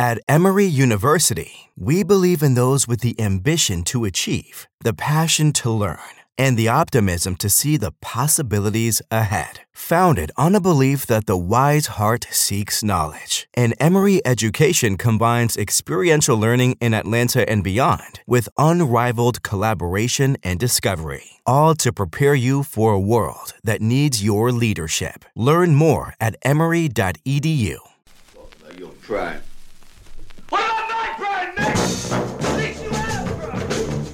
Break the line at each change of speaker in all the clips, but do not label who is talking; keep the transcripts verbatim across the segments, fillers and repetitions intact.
At Emory University, we believe in those with the ambition to achieve, the passion to learn, and the optimism to see the possibilities ahead. Founded on a belief that the wise heart seeks knowledge, and Emory education combines experiential learning in Atlanta and beyond with unrivaled collaboration and discovery, all to prepare you for a world that needs your leadership. Learn more at emory dot e d u.
Well, now you'll try.
What about my pride, Nick? At least you have pride.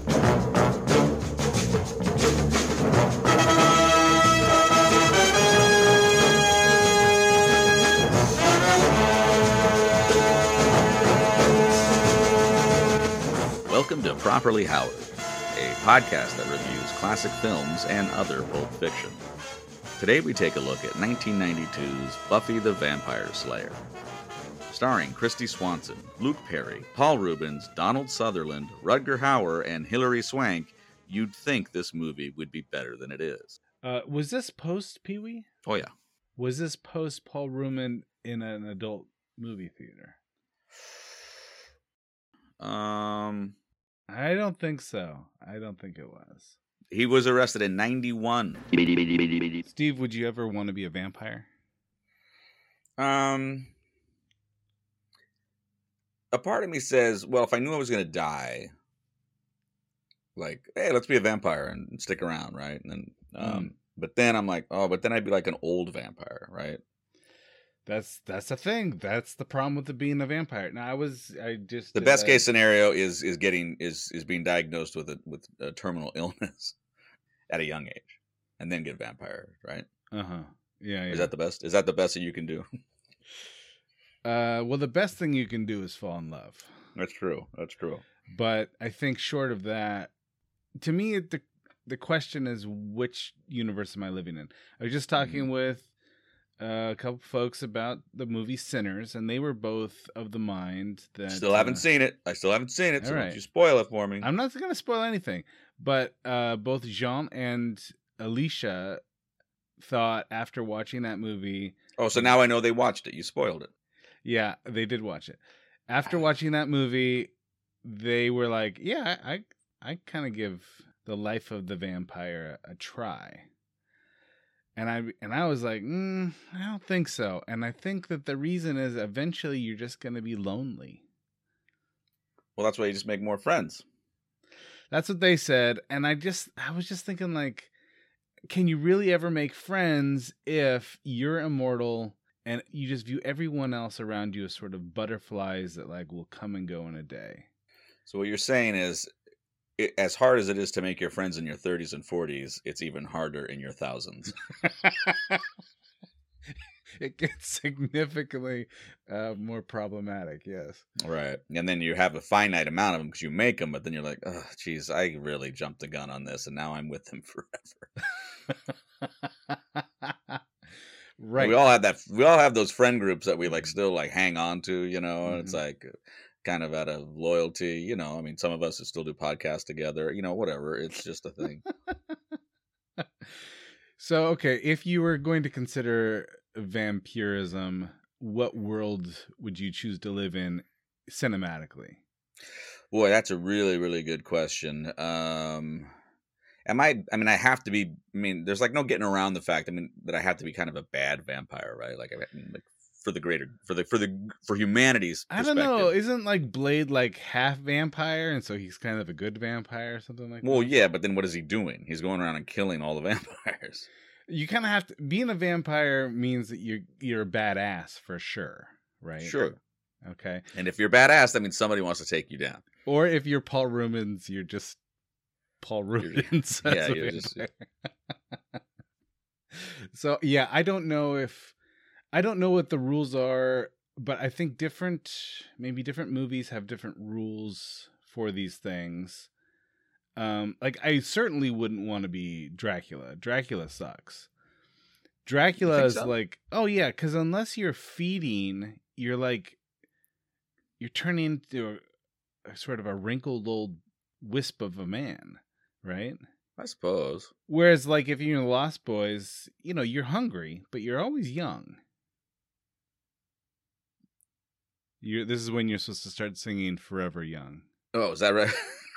Welcome to Properly Howard, a podcast that reviews classic films and other Pulp Fiction. Today we take a look at nineteen ninety-two's Buffy the Vampire Slayer. Starring Kristy Swanson, Luke Perry, Paul Reubens, Donald Sutherland, Rutger Hauer, and Hilary Swank, you'd think this movie would be better than it is.
Uh, was this post Pee-wee?
Oh yeah.
Was this post Paul Rubin in an adult movie theater?
Um,
I don't think so. I don't think it was.
he was arrested in ninety-one.
Steve, would you ever want to be a vampire?
Um, a part of me says, well, if I knew I was going to die, like, hey, let's be a vampire and stick around, right? And then, um,
Mm.
but then I'm like, oh, but then I'd be like an old vampire, right?
That's that's the thing. That's the problem with the being a vampire. Now I was I just
The
did
best
a-
case scenario is is getting is is being diagnosed with a with a terminal illness at a young age, and then get vampire, right?
Uh-huh. Yeah, yeah.
Is that the best? Is that the best that you can do?
Uh well, the best thing you can do is fall in love.
That's true. That's true.
But I think short of that, to me, it- the the question is, which universe am I living in? I was just talking
Mhm.
with uh, a couple folks about the movie Sinners, and they were both of the mind that
Still haven't
uh,
seen it. I still haven't seen it. So
all
don't
right.
you spoil it for me.
I'm not going to spoil anything, but uh, both Jean and Alicia thought after watching that movie,
Oh, so now I know they watched it. You spoiled it.
yeah, they did watch it. After watching that movie, they were like, "Yeah, I, I, I kind of give the Life of the Vampire a try." And I and I was like, mm, "I don't think so." And I think that the reason is eventually you're just going to be lonely.
Well, that's why you just make more friends.
That's what they said, and I just I was just thinking, like, can you really ever make friends if you're immortal and you just view everyone else around you as sort of butterflies that like will come and go in a day?
So what you're saying is, it, as hard as it is to make your friends in your thirties and forties, it's even harder in your thousands.
It gets significantly uh, more problematic, yes.
Right. And then you have a finite amount of them because you make them, but then you're like, oh, geez, I really jumped the gun on this, and now I'm with them forever.
Right.
We all have that. We all have those friend groups that we like still like hang on to, you know. And it's
Mhm.
like kind of out of loyalty, you know. I mean, some of us still do podcasts together, you know. Whatever. It's just a thing.
So, okay, if you were going to consider vampirism, what world would you choose to live in cinematically?
Boy, that's a really, really good question. Um, am I? I mean, I have to be. I mean, there's like no getting around the fact. I mean, that I have to be kind of a bad vampire, right? Like, I mean, like for the greater, for the for the for humanity's.
I don't know.
perspective.
Isn't like Blade like half vampire, and so he's kind of a good vampire or something like
Well,
that?
yeah, but then what is he doing? He's going around and killing all the vampires.
You kind of have to. Being a vampire means that you're you're a badass for sure, right?
Sure.
Okay.
And if you're badass, that means somebody wants to take you down.
Or if you're Paul Rubens, you're just Paul
You're-
Rubens.
yeah,
as a
you're just-
vampire. So yeah, I don't know if I don't know what the rules are, but I think different maybe different movies have different rules for these things. Um, like I certainly wouldn't want to be Dracula. Dracula sucks. Dracula
think
is
so?
like, oh yeah, because unless you're feeding, you're like, you're turning into a, a sort of a wrinkled old wisp of a man, right?
I suppose.
Whereas, like, if you're in the Lost Boys, you know, you're hungry, but you're always young. You're, this is when you're supposed to start singing Forever Young.
Oh, is that right?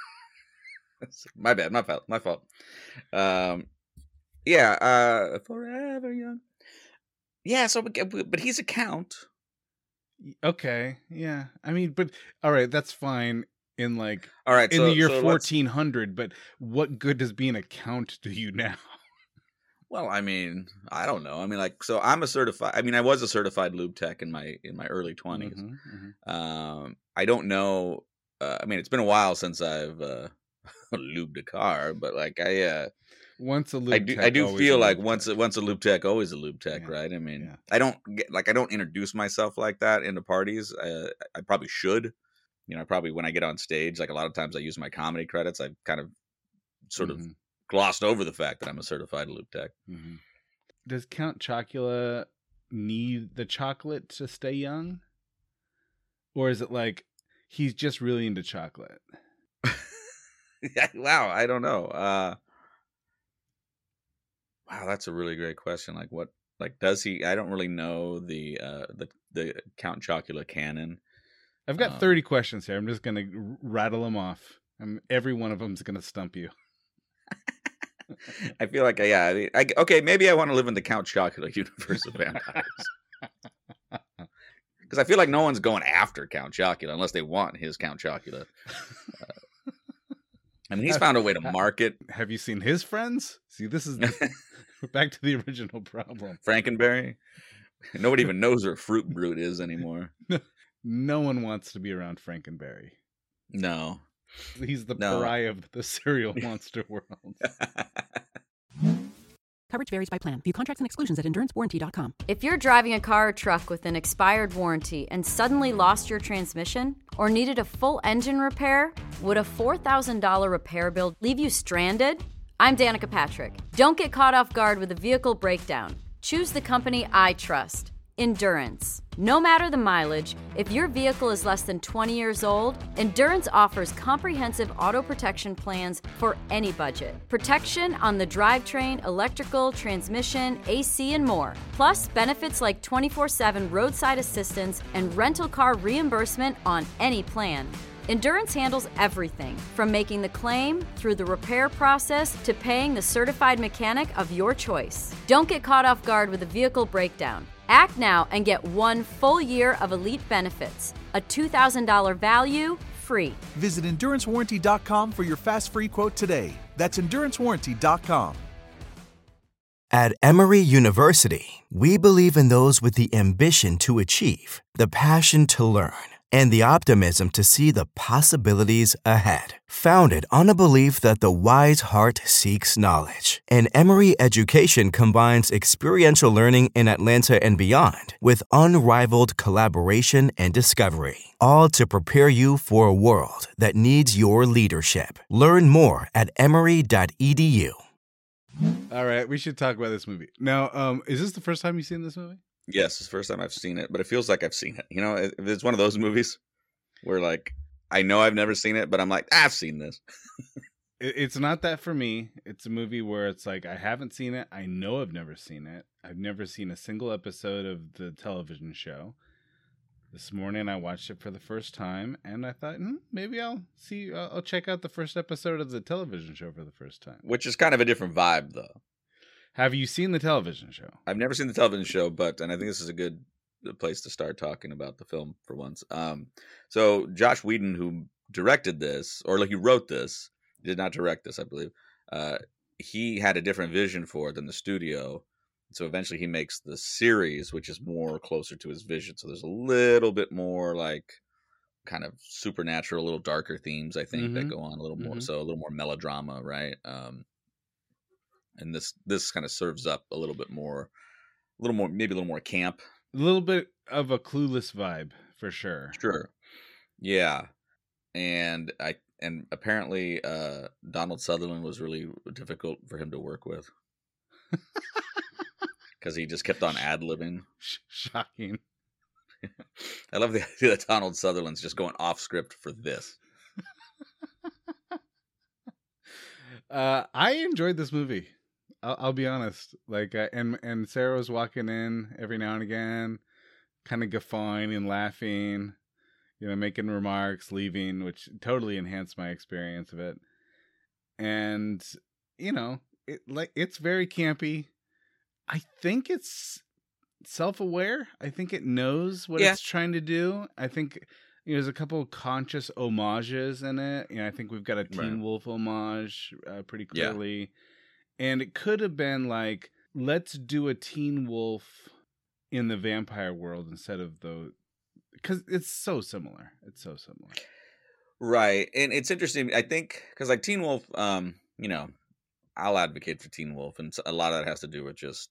My bad. My fault. My fault. Um, yeah. Uh, Forever Young. Yeah. So, but, but he's a count.
Okay. Yeah. I mean, but all right, that's fine in like
all right
in
so,
the year
so
fourteen hundred. But what good does being a count do you now?
Well, I mean, I don't know. I mean, like, so I'm a certified. I mean, I was a certified lube tech in my in my early twenties.
Mm-hmm, mm-hmm.
Um, I don't know. Uh, I mean, it's been a while since I've uh, lubed a car, but like I, uh,
once a lube
I do,
tech,
I do
always
feel
a
like
lube
once
tech.
a, once a lube tech, always a lube tech,
Yeah.
right? I mean,
Yeah.
I don't get like I don't introduce myself like that into parties. Uh, I probably should. You know, probably when I get on stage, like a lot of times I use my comedy credits. I've kind of sort of
Mhm.
glossed over the fact that I'm a certified lube tech.
Mm-hmm. Does Count Chocula need the chocolate to stay young? Or is it like he's just really into chocolate?
Wow, I don't know. Uh, wow, that's a really great question. Like, what? Like, does he? I don't really know the uh, the the Count Chocula canon.
I've got
Um,
thirty questions here. I'm just going to rattle them off. And every one of them is going to stump you.
I feel like, yeah, I mean, I, okay, maybe I want to live in the Count Chocula universe of vampires. Because I feel like no one's going after Count Chocula unless they want his Count Chocula. Uh, I mean, he's found a way to market
Have you seen his friends? See, this is the, back to the original problem.
Frankenberry. Nobody even knows where Fruit Brute is anymore.
No one wants to be around Frankenberry.
No.
He's the
No.
pariah of the cereal monster world.
Coverage varies by plan. View contracts and exclusions at endurance warranty dot com.
If you're driving a car or truck with an expired warranty and suddenly lost your transmission or needed a full engine repair, would a four thousand dollars repair bill leave you stranded? I'm Danica Patrick. Don't get caught off guard with a vehicle breakdown. Choose the company I trust, Endurance. No matter the mileage, if your vehicle is less than twenty years old, Endurance offers comprehensive auto protection plans for any budget. Protection on the drivetrain, electrical, transmission, A C, and more. Plus, benefits like twenty-four seven roadside assistance and rental car reimbursement on any plan. Endurance handles everything from making the claim through the repair process to paying the certified mechanic of your choice. Don't get caught off guard with a vehicle breakdown. Act now and get one full year of elite benefits. A two thousand dollars value, free.
Visit endurance warranty dot com for your fast free quote today. That's endurance warranty dot com.
At Emory University, we believe in those with the ambition to achieve, the passion to learn, and the optimism to see the possibilities ahead. Founded on a belief that the wise heart seeks knowledge, and Emory education combines experiential learning in Atlanta and beyond with unrivaled collaboration and discovery, all to prepare you for a world that needs your leadership. Learn more at emory dot e d u.
All right, we should talk about this movie. Now, um, is this the first time you've seen this movie?
Yes, it's the first time I've seen it, but it feels like I've seen it. You know, it- it's one of those movies where, like, I know I've never seen it, but I'm like, I've seen this.
It- It's not that for me. It's a movie where it's like, I haven't seen it. I know I've never seen it. I've never seen a single episode of the television show. This morning I watched it for the first time, and I thought, hmm, maybe I'll see, I'll I'll check out the first episode of the television show for the first time.
Which is kind of a different vibe, though.
Have you seen the television show?
I've never seen the television show, but and I think this is a good place to start talking about the film for once. Um, so Josh Whedon, who directed this, or like he wrote this, did not direct this, I believe. Uh, he had a different vision for it than the studio. So eventually he makes the series, which is more closer to his vision. So there's a little bit more like kind of supernatural, a little darker themes, I think,
Mhm.
that go on a little more.
Mhm.
So a little more melodrama, right? Um, and this this kind of serves up a little bit more, a little more, maybe a little more camp.
A little bit of a Clueless vibe, for sure.
Sure. Yeah. And I and apparently uh, Donald Sutherland was really difficult for him to work with. Because he just kept on ad-libbing.
Sh- Shocking.
I love the idea that Donald Sutherland's just going off script for this.
Uh, I enjoyed this movie. I'll, I'll be honest. Like, uh, and and Sarah was walking in every now and again, kind of guffawing and laughing. you know, making remarks, leaving, which totally enhanced my experience of it. And, you know, it like it's very campy. I think it's self-aware. I think it knows what
Yeah.
it's trying to do. I think you know, there's a couple of conscious homages in it. You know, I think we've got a Teen
Right.
Wolf homage uh, pretty
Yeah.
clearly. And it could have been like, let's do a Teen Wolf in the vampire world instead of the... Because it's so similar. It's so similar.
Right. And it's interesting. I think because like Teen Wolf, um, you know, I'll advocate for Teen Wolf. And a lot of that has to do with just,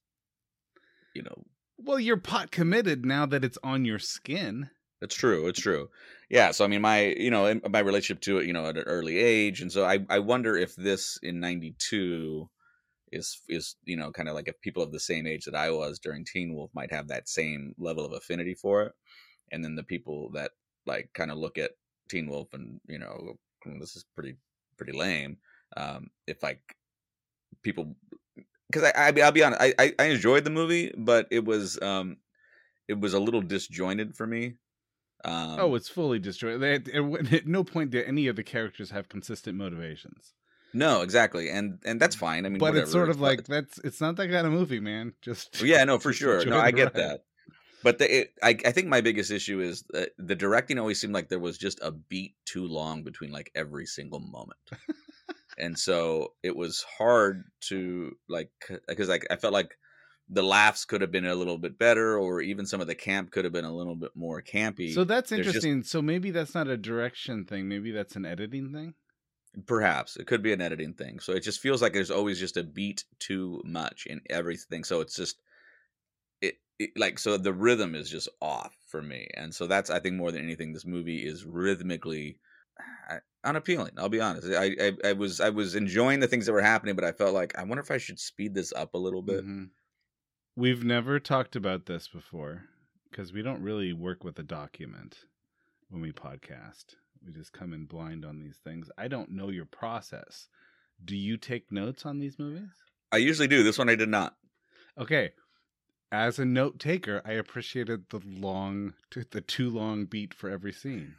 you know,
Well, you're pot committed now that it's on your skin.
it's true. It's true. Yeah. So, I mean, my, you know, my relationship to it, you know, at an early age. And so I, I wonder if this in ninety-two is, is, you know, kind of like if people of the same age that I was during Teen Wolf might have that same level of affinity for it. And then the people that like kind of look at Teen Wolf and, you know, this is pretty, pretty lame. Um, if like people, because I, I, I'll be honest, I, I, I enjoyed the movie, but it was, um, it was a little disjointed for me. Um,
Oh, it's fully destroyed. They, at, at no point did any of the characters have consistent motivations.
no, exactly, and and that's fine. I mean,
But
whatever.
it's sort of
But-
like, that's it's not that kind of movie, man. Just
yeah, no, for
just
sure.
enjoy
No, I
the
get
ride.
that. But the, it, I, I think my biggest issue is uh, the directing always seemed like there was just a beat too long between like every single moment. And so it was hard to like, because like I felt like the laughs could have been a little bit better, or even some of the camp could have been a little bit more campy.
So that's
There's just-
interesting. So maybe that's not a direction thing. Maybe that's an editing thing.
Perhaps it could be an editing thing. So it just feels like there's always just a beat too much in everything. So it's just it, it like so the rhythm is just off for me, and so that's I think more than anything, this movie is rhythmically uh, unappealing. I'll be honest. I, I I was I was enjoying the things that were happening, but I felt like I wonder if I should speed this up a little bit.
Mhm. We've never talked about this before because we don't really work with a document when we podcast. We just come in blind on these things. I don't know your process. Do you take notes on these movies?
I usually do. This one I did not.
Okay. As a note taker, I appreciated the long, the too long beat for every scene.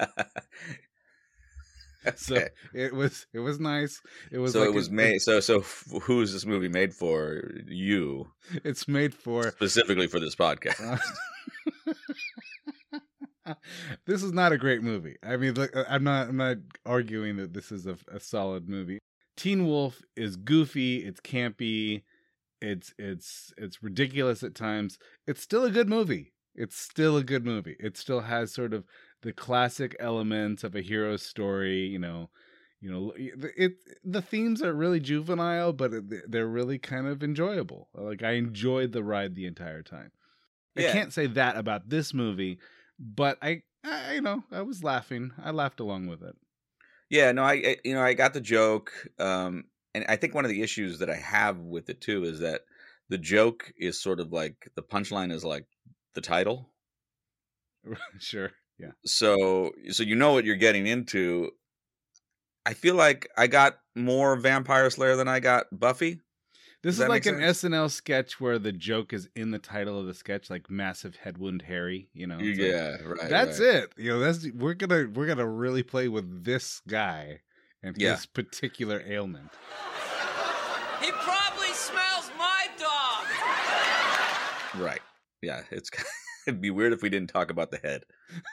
So
Okay.
it was, it was nice. It was
so
like
it was
a-
made. So so f- who is this movie made for? You
It's made for.
specifically for this podcast.
This is not a great movie. I mean, look, I'm not. I'm not arguing that this is a, a solid movie. Teen Wolf is goofy. It's campy. It's it's it's ridiculous at times. It's still a good movie. It's still a good movie. It still has sort of the classic elements of a hero story. You know, you know, it. The themes are really juvenile, but it, they're really kind of enjoyable. Like I enjoyed the ride the entire time. I
Yeah.
can't say that about this movie, but I, I, you know, I was laughing. I laughed along with it.
Yeah, no, I, I you know I got the joke, um, and I think one of the issues that I have with it too is that the joke is sort of like the punchline is like the title,
Sure. Yeah.
so so you know what you're getting into. I feel like I got more Vampire Slayer than I got Buffy.
This
Does
is
that
like
make
an
sense?
S N L sketch where the joke is in the title of the sketch, like massive head wound Harry. You know. It's like,
Yeah, right.
that's
right.
it. You know, that's we're gonna we're gonna really play with this guy and
Yeah.
his particular ailment.
He probably smells my dog.
Right. Yeah, it's it'd be weird if we didn't talk about the head.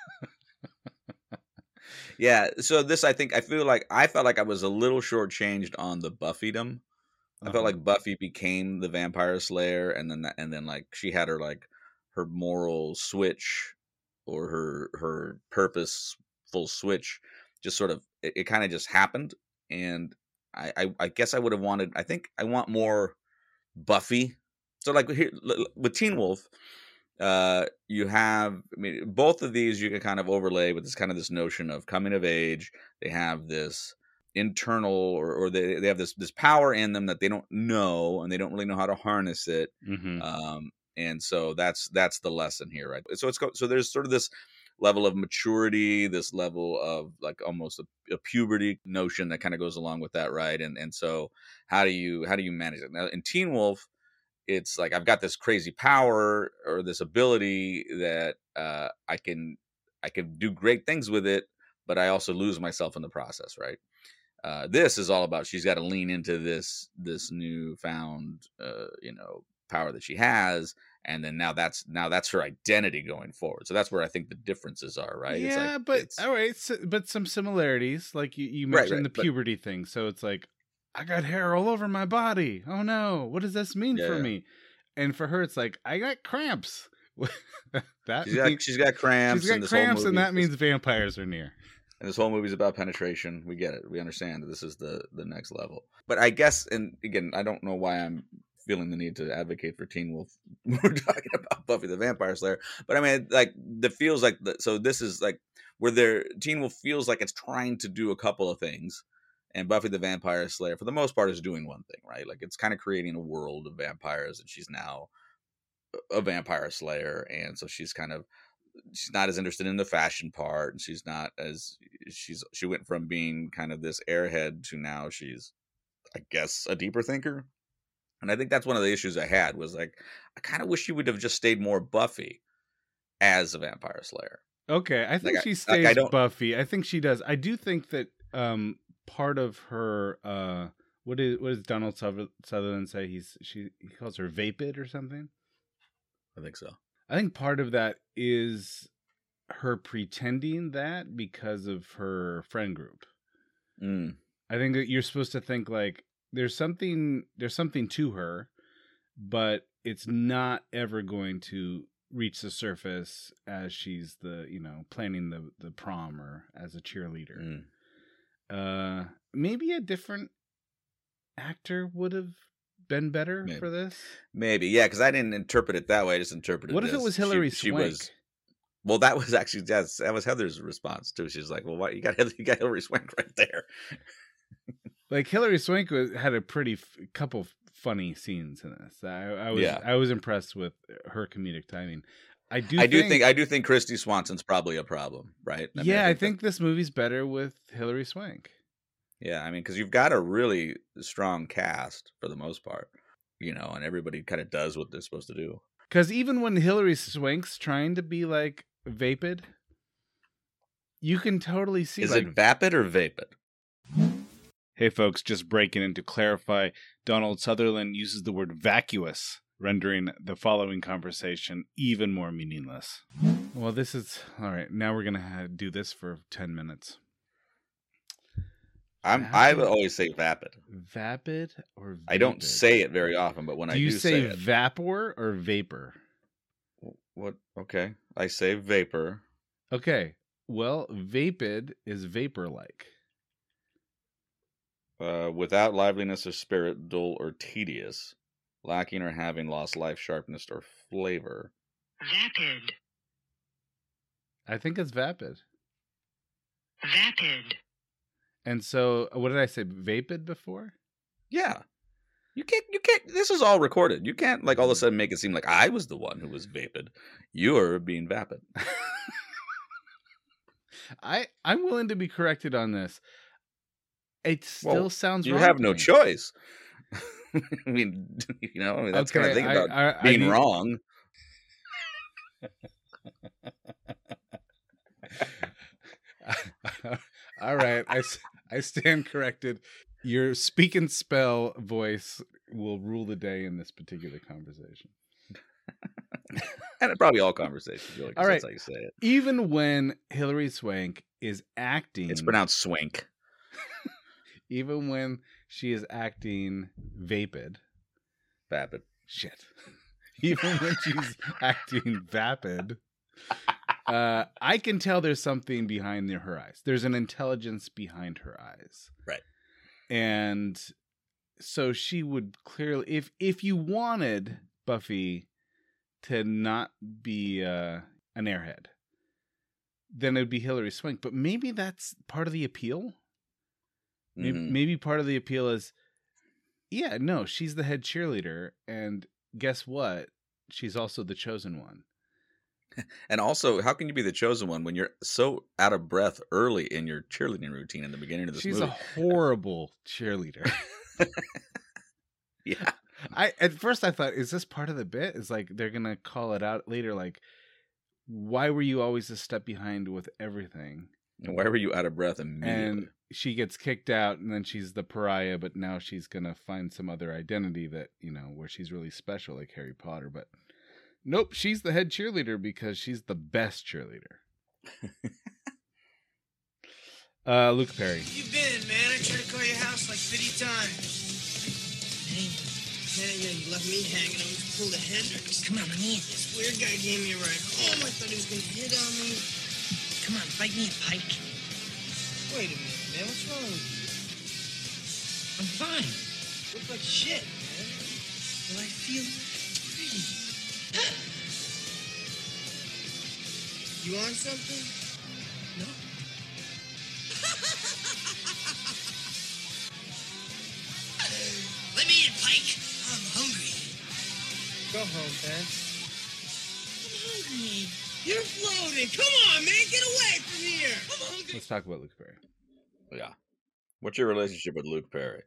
Yeah, so this I think I feel like I felt like I was a little shortchanged on the Buffydom. I felt
Uh-huh.
like Buffy became the Vampire Slayer, and then that, and then like she had her like her moral switch or her her purposeful switch, just sort of it, it kind of just happened, and I, I I guess I would have wanted. I think I want more Buffy. So like here l- l- with Teen Wolf, uh, you have I mean both of these you can kind of overlay with this kind of this notion of coming of age. They have this internal or, or they, they have this this power in them that they don't know, and they don't really know how to harness it.
Mhm.
Um, and so that's that's the lesson here, right? So it's go- so there's sort of this level of maturity, this level of like almost a, a puberty notion that kind of goes along with that, right? And and so how do you how do you manage it? Now in Teen Wolf, it's like I've got this crazy power or this ability that uh, I can I could do great things with it, but I also lose myself in the process, right? Uh, this is all about she's got to lean into this this newfound, uh, you know, power that she has, and then now that's now that's her identity going forward. So that's where I think the differences are, right?
Yeah,
it's like,
but
it's,
all right, so, but some similarities, like you, you
Right,
mentioned
right,
the
but-
puberty thing. So it's like, I got hair all over my body. Oh no, what does this mean
Yeah,
for
yeah.
me? And for her, it's like, I got cramps. that
she's got
means,
she's got cramps.
she's got
and this whole
cramps, and
movie
that
is-
means vampires are near.
And this whole movie's about penetration. We get it. We understand that this is the the next level. But I guess, and again, I don't know why I'm feeling the need to advocate for Teen Wolf. We're talking about Buffy the Vampire Slayer, but I mean, like, the feels like the, so this is like where their Teen Wolf feels like it's trying to do a couple of things, and Buffy the Vampire Slayer, for the most part, is doing one thing, right? Like, it's kind of creating a world of vampires, and she's now a vampire slayer, and so she's kind of she's not as interested in the fashion part, and she's not as she's she went from being kind of this airhead to now she's, I guess, a deeper thinker. And I think that's one of the issues I had was like, I kind of wish she would have just stayed more Buffy as a vampire slayer.
Okay, I think
Like, I-
she
like,
stays
I don't-
Buffy. I think she does. I do think that um part of her uh what is what does Donald Suther- Sutherland say? He's she he calls her vapid or something.
I think so.
I think part of that is her pretending that because of her friend group.
Mm.
I think that you're supposed to think like there's something there's something to her, but it's not ever going to reach the surface as she's the, you know, planning the the prom or as a cheerleader.
Mm.
Uh maybe a different actor would have been better
Maybe.
for this.
Maybe, yeah, because I didn't interpret it that way. I just interpreted.
What if it
this.
was
She-
Hilary
she
Swank?
was- Well, that was actually yes, that was Heather's response too. She's like, "Well, why you got Heather, you got Hilary Swank right there."
Like Hilary Swank was, had a pretty f- couple f- funny scenes in this. I, I was
Yeah.
I was impressed with her comedic timing. I do.
I do
think,
think I do think Christy Swanson's probably a problem, right? I mean,
yeah, I
that-
think this movie's better with Hilary Swank.
Yeah, I mean, because you've got a really strong cast for the most part, you know, and everybody kind of does what they're supposed to do.
Because even when Hilary Swank's trying to be like vapid, you can totally see.
Is
like,
it vapid or vapid?
Hey, folks, just breaking in to clarify. Donald Sutherland uses the word vacuous, rendering the following conversation even more meaningless. Well, this is all right. Now we're gonna have, do this for ten minutes.
I'm I
Vapid?
would always say vapid.
Vapid or vapid?
I don't say it very often, but when
Do
I
you
do
say,
say it,
vapor or vapor?
what? Okay, I say vapor.
Okay. Well, vapid is vapor-like.
Uh, without liveliness or spirit, dull or tedious, lacking or having lost life, sharpness or flavor.
Vapid.
I think it's vapid.
Vapid.
And so, what did I say? Vapid before?
Yeah. You can't, you can't, this is all recorded. You can't, like, all of a sudden make it seem like I was the one who was vapid. You are being vapid.
I I'm willing to be corrected on this. It still
Well,
sounds
You
wrong
have
to
no
me.
choice. I mean, you know, I mean, that's kind of
Okay,
the thing
I-
about
I- I
being
need-
wrong.
All right, I, s- I stand corrected. Your speak and spell voice will rule the day in this particular conversation.
And probably all conversations, really, 'cause
All
that's
right.
how you say it.
Even when Hilary Swank is acting,
It's pronounced swank.
even when she is acting vapid,
Vapid.
shit. Even when she's acting vapid, uh, I can tell there's something behind the, her eyes. There's an intelligence behind her eyes.
Right.
And so she would clearly, if if you wanted Buffy to not be uh, an airhead, then it'd be Hilary Swank. But maybe that's part of the appeal. Maybe,
Mhm.
maybe part of the appeal is, yeah, no, she's the head cheerleader, and guess what? She's also the chosen one.
And also, how can you be the chosen one when you're so out of breath early in your cheerleading routine in the beginning of this
She's
movie?
a horrible cheerleader.
Yeah.
I at first I thought, is this part of the bit? Is like they're gonna call it out later, like why were you always a step behind with everything?
And why were you out of breath immediately?
And she gets kicked out, and then she's the pariah, but now she's going to find some other identity that, you know, where she's really special, like Harry Potter. But nope, she's the head cheerleader because she's the best cheerleader. uh, Luke Perry.
Where you been, man? I tried to call your house like fifty times. Hey, man, you, know, you left me hanging. I was pulled a Hendrix. Come on, I need this. Weird guy gave me a ride home. I thought he was going to hit on me. Come on, bite me a pike. Wait a minute, man. What's wrong with you? I'm fine. Look like shit, man. Well, I feel pretty. You on something? No? Let me eat, Pike. I'm hungry. Go home, man. I'm hungry. You're floating. Come on, man. Get away from here. I'm hungry.
Let's talk about Luke Perry.
Yeah. What's your relationship with Luke Perry?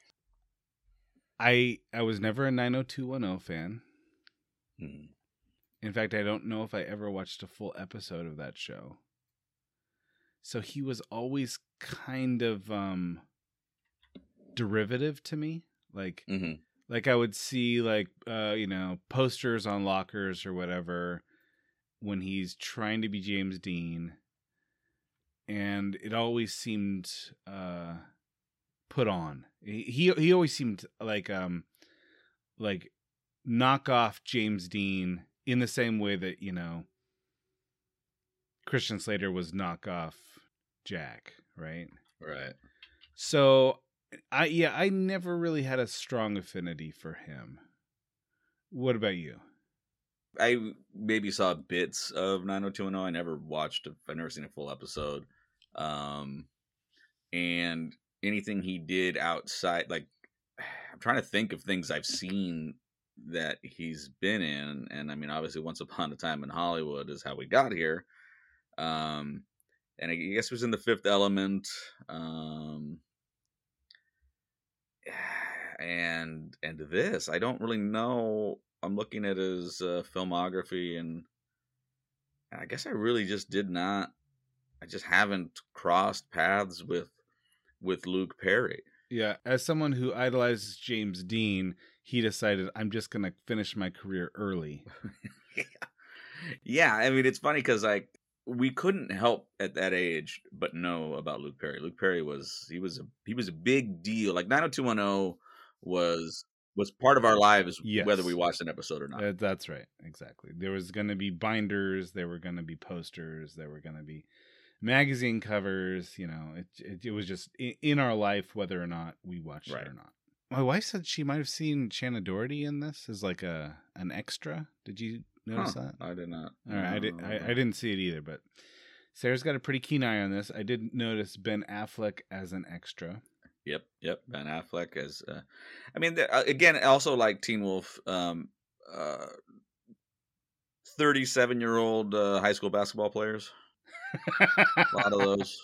I I was never a nine oh two one oh fan.
Hmm.
In fact, I don't know if I ever watched a full episode of that show. So he was always kind of um, derivative to me. Like,
Mm-hmm.
like I would see like uh, you know, posters on lockers or whatever when he's trying to be James Dean, and it always seemed uh, put on. He he, he always seemed like um like knock off James Dean in the same way that, you know, Christian Slater was knock off Jack, right?
Right.
So I yeah, I never really had a strong affinity for him. What about you?
I maybe saw bits of nine oh two one oh. I never watched, I've never seen a full episode. Um, and anything he did outside, like, I'm trying to think of things I've seen that he's been in. And I mean, obviously, Once Upon a Time in Hollywood is how we got here. Um, and I guess it was in The Fifth Element. Um, and, and this, I don't really know. I'm looking at his uh, filmography, and I guess I really just did not. I just haven't crossed paths with with Luke Perry.
Yeah, as someone who idolizes James Dean, he decided I'm just going to finish my career early.
Yeah, I mean, it's funny because like we couldn't help at that age but know about Luke Perry. Luke Perry was he was a he was a big deal. Like nine oh two one oh was. was part of our lives,
Yes.
whether we watched an episode or not.
Uh, that's right. Exactly. There was going to be binders. There were going to be posters. There were going to be magazine covers. You know, it, it it was just in, in our life, whether or not we watched
Right.
it or not. My wife said she might have seen Shannon Doherty in this as like a an extra. Did you notice
Huh,
that?
I did not.
All right, I did. I, I didn't see it either, but Sarah's got a pretty keen eye on this. I did notice Ben Affleck as an extra.
Yep, yep. Ben Affleck as, uh, I mean, uh, again, also like Teen Wolf, um, uh, thirty-seven-year-old uh, high school basketball players. A lot of those.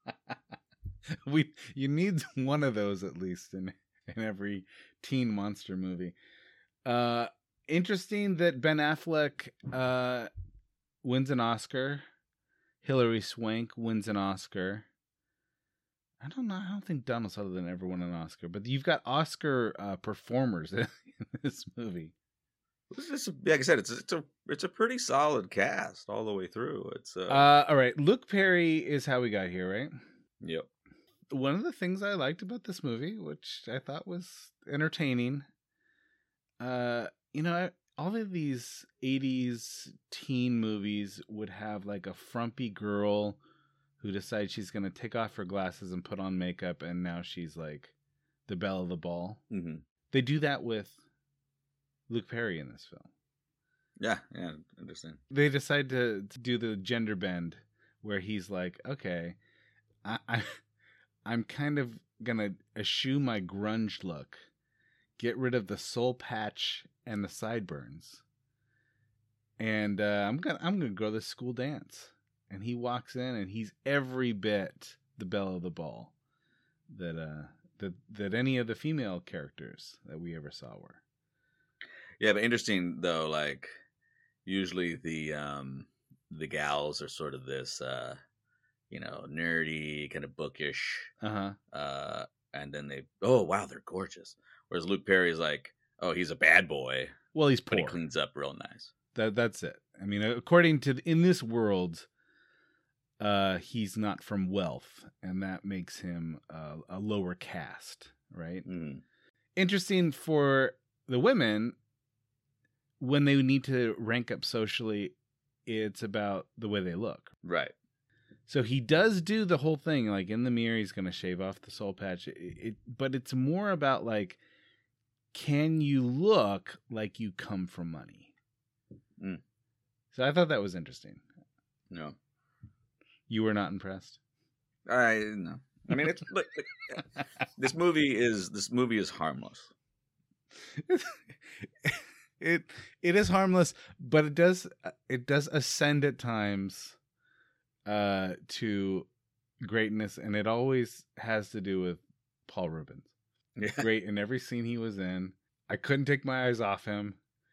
We you need one of those at least in in every teen monster movie. Uh, interesting that Ben Affleck uh, wins an Oscar. Hilary Swank wins an Oscar. I don't know. I don't think Donald Sutherland ever won an Oscar, but you've got Oscar uh, performers in this movie.
It's, it's, like I said, it's it's a it's a pretty solid cast all the way through. It's uh,
Uh, all right, Luke Perry is how we got here, right?
yep.
One of the things I liked about this movie, which I thought was entertaining, uh, you know, all of these eighties teen movies would have like a frumpy girl who decides she's going to take off her glasses and put on makeup, and now she's like the belle of the ball.
Mm-hmm.
They do that with Luke Perry in this film.
Yeah, yeah, interesting.
They decide to, to do the gender bend where he's like, okay, I, I, I'm kind of going to eschew my grunge look, get rid of the soul patch and the sideburns, and uh, I'm gonna I'm gonna go to the school dance. And he walks in, and he's every bit the belle of the ball that uh that that any of the female characters that we ever saw were.
Yeah, but interesting though. Like usually the um the gals are sort of this, uh, you know, nerdy, kind of bookish.
Uh-huh.
Uh, and then they, oh, wow, they're gorgeous. Whereas Luke Perry's like, oh, he's a bad boy.
Well, he's
but
poor.
he cleans up real nice.
That That's it. I mean, according to, in this world, uh, he's not from wealth, and that makes him uh, a lower caste, right?
Mm.
Interesting for the women, when they need to rank up socially, it's about the way they look.
Right.
So he does do the whole thing, like in the mirror, he's going to shave off the soul patch. It, it, but it's more about like, can you look like you come from money?
Mm.
So I thought that was interesting.
No.
You were not impressed?
I no. I mean, it's look, this movie is this movie is harmless.
it it is harmless, but it does it does ascend at times uh, to greatness, and it always has to do with Paul Rubens.
Yeah.
Great in every scene he was in. I couldn't take my eyes off him.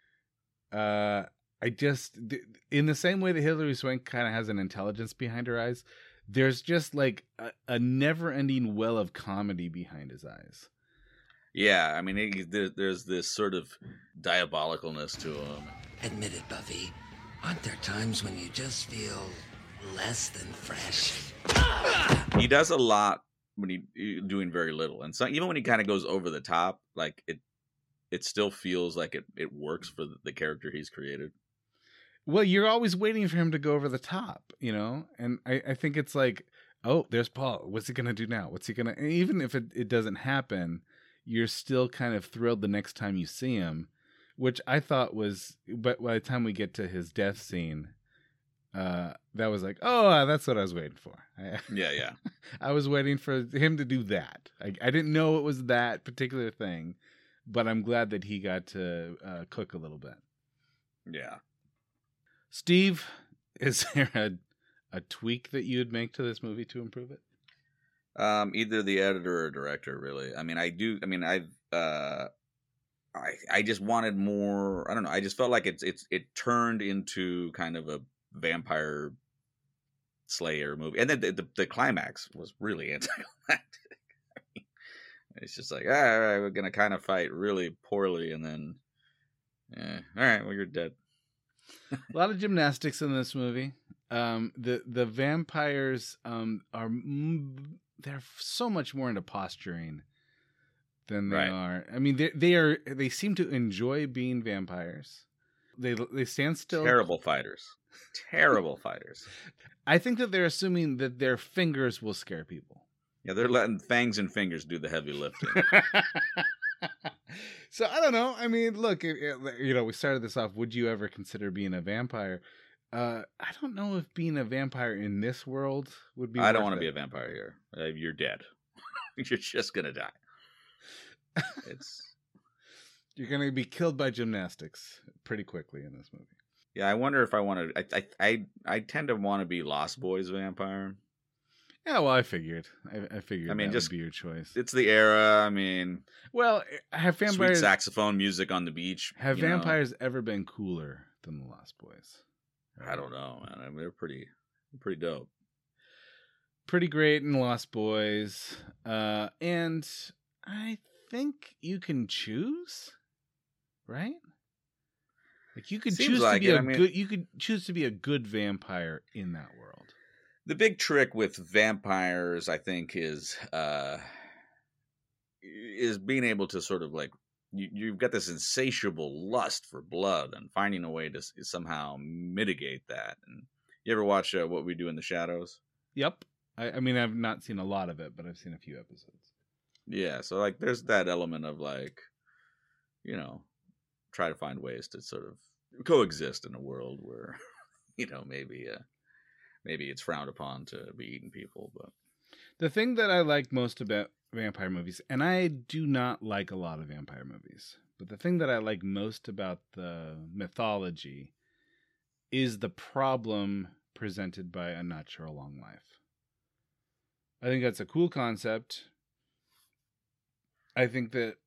Uh, I just, in the same way that Hilary Swank kind of has an intelligence behind her eyes, there's just like a, a never-ending well of comedy behind his eyes.
Yeah, I mean, it, there, there's this sort of diabolicalness to him.
Admit it, Buffy. Aren't there times when you just feel less than fresh?
He does a lot when he, he doing very little, and so even when he kind of goes over the top, like it, it still feels like it, it works for the character he's created.
Well, you're always waiting for him to go over the top, you know? And I, I think it's like, oh, there's Paul. What's he going to do now? What's he going to... Even if it, it doesn't happen, you're still kind of thrilled the next time you see him, which I thought was... But by the time we get to his death scene, uh, that was like, oh, that's what I was waiting for. I,
yeah, yeah.
I was waiting for him to do that. I, I didn't know it was that particular thing, but I'm glad that he got to uh, cook a little bit.
Yeah.
Steve, is there a, a tweak that you would make to this movie to improve it?
Um, either the editor or director, really. I mean, I do. I mean, I've. Uh, I I just wanted more. I don't know. I just felt like it's it's it turned into kind of a vampire slayer movie, and then the the, the climax was really anticlimactic. I mean, it's just like, all right, we're gonna kind of fight really poorly, and then, eh, all right, well, you're dead.
A lot of gymnastics in this movie. Um, the the vampires um, are they're so much more into posturing than they
Right.
are. I mean, they they are they seem to enjoy being vampires. They they stand still.
Terrible fighters. Terrible fighters.
I think that they're assuming that their fingers will scare people.
Yeah, they're letting fangs and fingers do the heavy lifting.
So I don't know. I mean, look, it, it, you know, we started this off. Would you ever consider being a vampire? Uh, I don't know if being a vampire in this world would be.
I don't
worth
want to
it.
be a vampire here. Uh, you're dead. You're just gonna die. It's
You're gonna be killed by gymnastics pretty quickly in this movie.
yeah. I wonder if I want to. I I I, I tend to want to be Lost Boys vampire.
Yeah, well, I figured. I, I figured.
I mean,
that
just-
would be your choice.
It's the era. I mean,
Well, have
sweet
vampires
saxophone music on the beach.
have
you know?
vampires ever been cooler than the Lost Boys?
I don't know, man. I mean, they're pretty, pretty dope.
Pretty great in Lost Boys, uh, and I think you can choose, right? Like you could
Seems
choose
like
to be
it.
a
I mean-
good. You could choose to be a good vampire in that world.
The big trick with vampires, I think, is uh, is being able to sort of like you, you've got this insatiable lust for blood and finding a way to s- somehow mitigate that. And you ever watch uh, What We Do in the Shadows?
Yep. I, I mean, I've not seen a lot of it, but I've seen a few episodes.
Yeah, so like there's that element of like, you know, try to find ways to sort of coexist in a world where, you know, maybe uh, maybe it's frowned upon to be eating people, but
The thing that I like most about vampire movies, and I do not like a lot of vampire movies, but the thing that I like most about the mythology is the problem presented by A Natural Long Life. I think that's a cool concept. I think that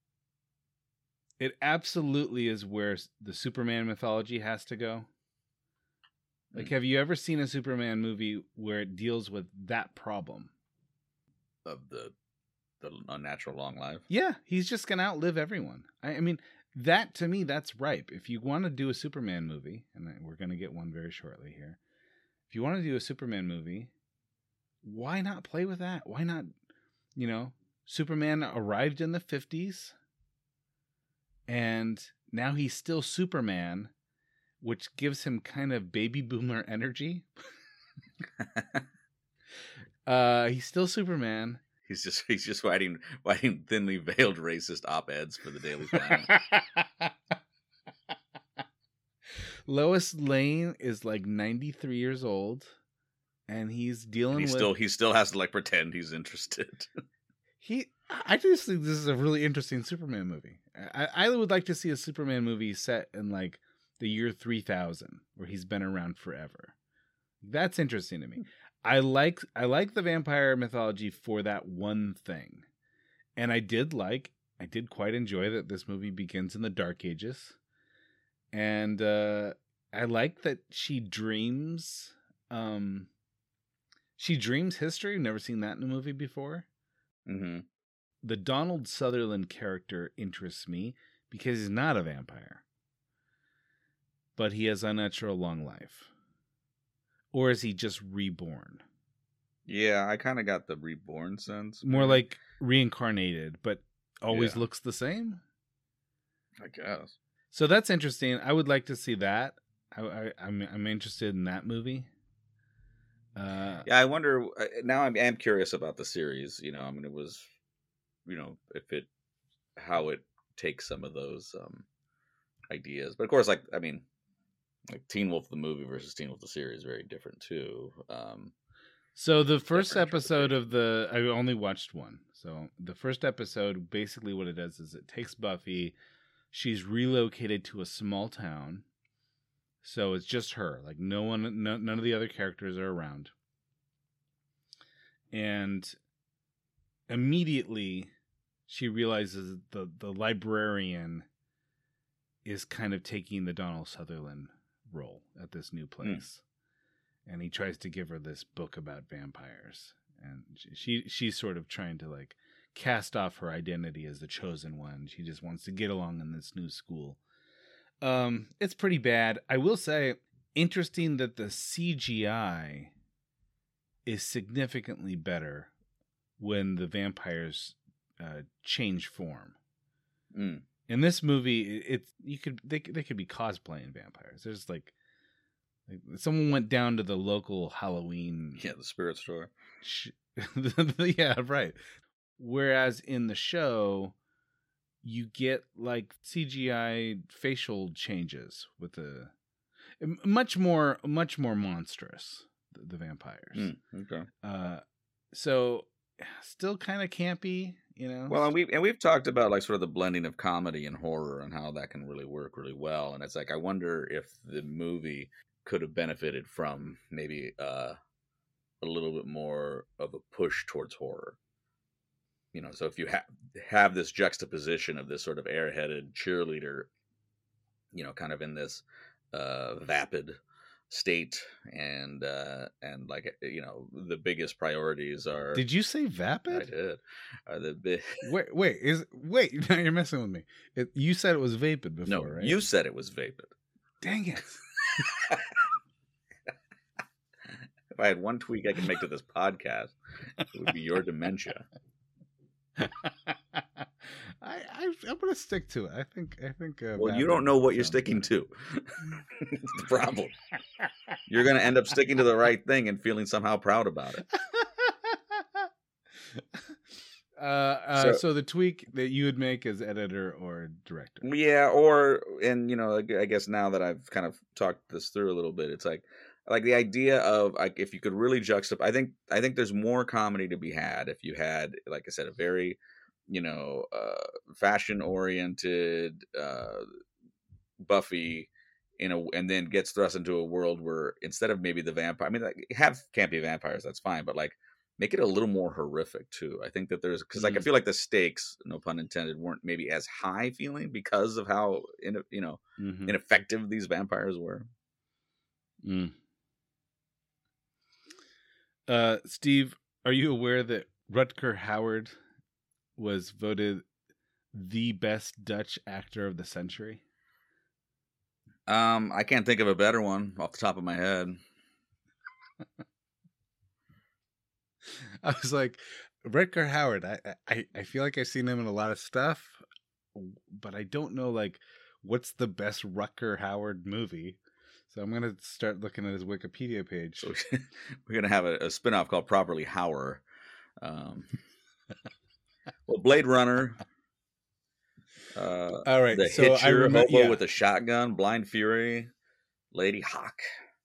it absolutely is where the Superman mythology has to go. Like, have you ever seen a Superman movie where it deals with that problem?
Of the the unnatural long life?
Yeah, he's just going to outlive everyone. I, I mean, that to me, that's ripe. If you want to do a Superman movie, and we're going to get one very shortly here. If you want to do a Superman movie, why not play with that? Why not, you know, Superman arrived in the fifties and now he's still Superman, which gives him kind of baby boomer energy. uh, he's still Superman.
He's just he's just writing writing thinly veiled racist op-eds for the Daily Planet.
Lois Lane is like ninety-three years old, and he's dealing
and he
with
still he still has to like pretend he's interested.
he. I just think this is a really interesting Superman movie. I, I would like to see a Superman movie set in like the year three thousand, where he's been around forever. That's interesting to me. I like I like the vampire mythology for that one thing, and I did like I did quite enjoy that this movie begins in the Dark Ages. And uh, I like that she dreams. Um, she dreams history. I've never seen that in a movie before.
Mm-hmm.
The Donald Sutherland character interests me because he's not a vampire, but he has unnatural long life. Or is he just reborn?
Yeah, I kind of got the reborn sense.
More like reincarnated, but always
Yeah.
looks the same.
I guess.
So that's interesting. I would like to see that. I, I, I'm I'm interested in that movie. Uh,
Yeah, I wonder. uh, Now I'm, I'm curious about the series. You know, I mean, it was, you know, if it, how it takes some of those um, ideas. But of course, like I mean, like Teen Wolf the movie versus Teen Wolf the series is very different too. Um,
so the first episode of the I only watched one. So the first episode, basically, what it does is it takes Buffy. She's relocated to a small town, so it's just her. Like no one, no, none of the other characters are around. And immediately, she realizes the the librarian is kind of taking the Donald Sutherland role at this new place, mm. and he tries to give her this book about vampires, and she she's sort of trying to like cast off her identity as the chosen one. She just wants to get along in this new school. Um, it's pretty bad. I will say, interesting that the C G I is significantly better when the vampires uh, change form.
Mm.
In this movie, it's you could they they could be cosplaying vampires. There's like, like someone went down to the local Halloween.
Yeah, the spirit store.
Sh- yeah, right. Whereas in the show, you get like C G I facial changes with the much more, much more monstrous. The, the vampires.
Mm, okay.
Uh, so still kind of campy, you know.
Well, and we and we've talked about like sort of the blending of comedy and horror and how that can really work really well. And it's like I wonder if the movie could have benefited from maybe uh, a little bit more of a push towards horror. You know, so if you have have this juxtaposition of this sort of airheaded cheerleader, you know, kind of in this uh, vapid state, and uh, and like you know, the biggest priorities are.
Did you say vapid?
I did. Are the big.
Wait, wait, is wait? Now you're messing with me. It, you said it was vapid before,
no,
right?
You said it was vapid.
Dang it!
If I had one tweak I could make to this podcast, it would be your dementia.
I, I I'm gonna stick to it. I think I think. Uh,
well, you don't know what you're sticking to. It's the problem. You're gonna end up sticking to the right thing and feeling somehow proud about it.
uh, uh,
so,
so the tweak that you would make as editor or director.
Yeah, or and you know, I guess now that I've kind of talked this through a little bit, it's like. Like the idea of like if you could really juxtapose, I think I think there's more comedy to be had if you had, like I said, a very, you know, uh, fashion oriented uh, Buffy, in a and then gets thrust into a world where instead of maybe the vampire, I mean, like, have campy vampires, that's fine, but like make it a little more horrific too. I think that there's because like mm. I feel like the stakes, no pun intended, weren't maybe as high feeling because of how in, you know mm-hmm. ineffective these vampires were.
Mm. Uh, Steve, are you aware that Rutger Hauer was voted the best Dutch actor of the century?
Um, I can't think of a better one off the top of my head.
I was like, Rutger Hauer. I, I I feel like I've seen him in a lot of stuff, but I don't know like what's the best Rutger Hauer movie. So I'm gonna start looking at his Wikipedia page.
So we're gonna have a, a spinoff called Properly Hauer. Um, well, Blade Runner. Uh,
All right,
The
so I
Hitcher,
remember
Hobo
yeah.
with a Shotgun, Blind Fury, Lady Hawk,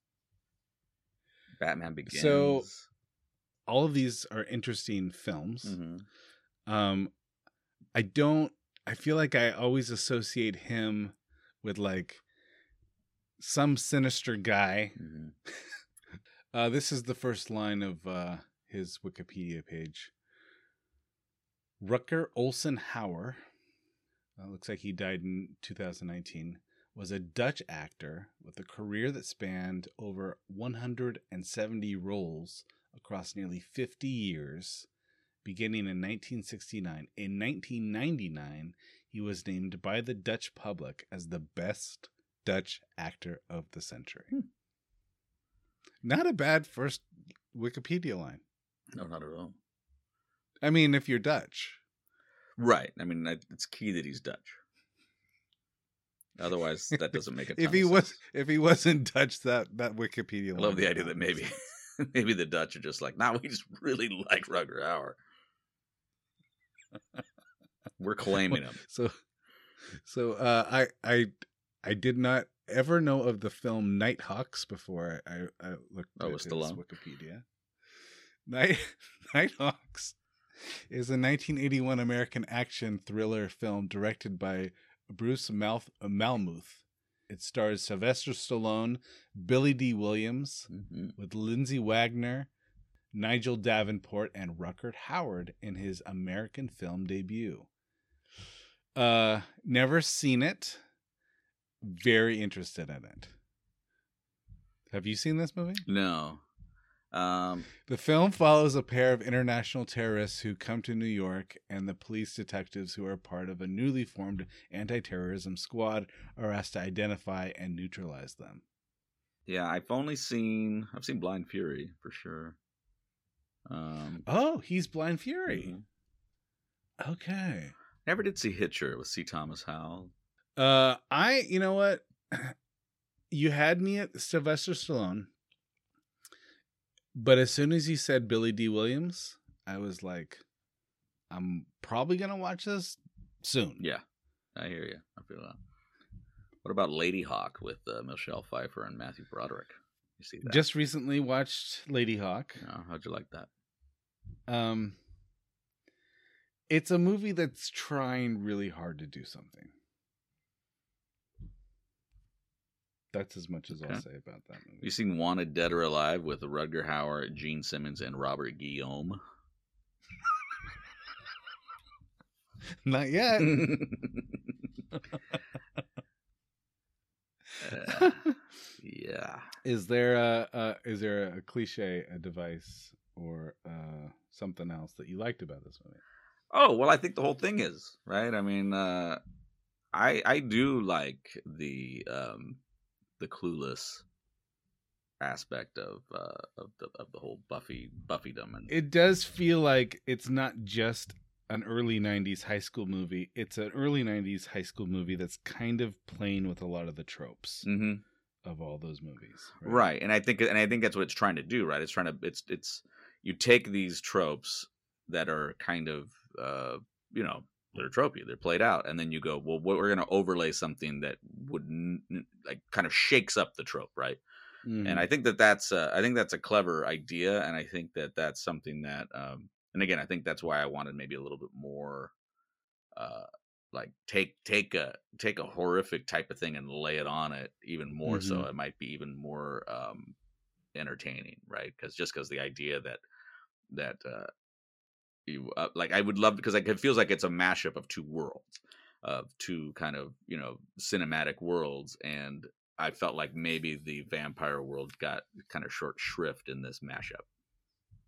Batman Begins.
So all of these are interesting films.
Mm-hmm.
Um, I don't. I feel like I always associate him with like some sinister guy.
Mm-hmm.
uh, this is the first line of uh, his Wikipedia page. Rutger Olsen Hauer, uh, looks like he died in two thousand nineteen, was a Dutch actor with a career that spanned over one hundred seventy roles across nearly fifty years, beginning in nineteen sixty-nine. In nineteen ninety-nine, he was named by the Dutch public as the best Dutch actor of the century. Hmm. Not a bad first Wikipedia line.
No, not at all.
I mean, if you're Dutch.
Right. I mean, it's key that he's Dutch. Otherwise, that doesn't make a ton
if he
of
was,
sense.
if he wasn't Dutch, that that Wikipedia line.
I love the idea that maybe, maybe the Dutch are just like, nah, we just really like Rutger Hauer. We're claiming him.
So, so uh, I I I did not ever know of the film Nighthawks before I, I looked
oh,
at
his
Stallone. Wikipedia. Night Nighthawks is a nineteen eighty-one American action thriller film directed by Bruce Mal- Malmuth. It stars Sylvester Stallone, Billy D. Williams, mm-hmm. with Lindsay Wagner, Nigel Davenport, and Rutger Hauer in his American film debut. Uh, never seen it. Very interested in it. Have you seen this movie?
No. Um,
the film follows a pair of international terrorists who come to New York, and the police detectives who are part of a newly formed anti-terrorism squad are asked to identify and neutralize them.
Yeah, I've only seen I've seen Blind Fury for sure. Um,
oh, he's Blind Fury.
Mm-hmm.
Okay.
Never did see Hitcher with C. Thomas Howell.
Uh, I you know what, you had me at Sylvester Stallone. But as soon as you said Billy D. Williams, I was like, I'm probably going to watch this soon.
Yeah, I hear you. I feel that. What about Lady Hawk with uh, Michelle Pfeiffer and Matthew Broderick? You see that?
Just recently watched Lady Hawk.
Oh, how'd you like that?
Um, It's a movie that's trying really hard to do something. That's as much as okay. I'll say about that movie.
You seen Wanted Dead or Alive with Rutger Hauer, Gene Simmons, and Robert Guillaume?
Not yet.
uh, yeah.
Is there a, a is there a cliche, a device, or uh, something else that you liked about this movie?
Oh well, I think the whole thing is right. I mean, uh, I I do like the. Um, the clueless aspect of uh, of the of the whole Buffy Buffydom, and
it does feel like it's not just an early nineties high school movie. It's an early nineties high school movie that's kind of playing with a lot of the tropes
mm-hmm.
of all those movies,
right? right? And I think and I think that's what it's trying to do, right? It's trying to it's it's you take these tropes that are kind of uh, you know. They're tropey, they're played out, and then you go, well, we're going to overlay something that would like kind of shakes up the trope, right? Mm-hmm. And I think that that's a, I think that's a clever idea, and I think that that's something that, um, and again, I think that's why I wanted maybe a little bit more, uh, like take take a take a horrific type of thing and lay it on it even more, mm-hmm. so it might be even more um, entertaining, right? Because just because the idea that that uh, You, uh, like I would love because like it feels like it's a mashup of two worlds, of two kind of you know cinematic worlds, and I felt like maybe the vampire world got kind of short shrift in this mashup.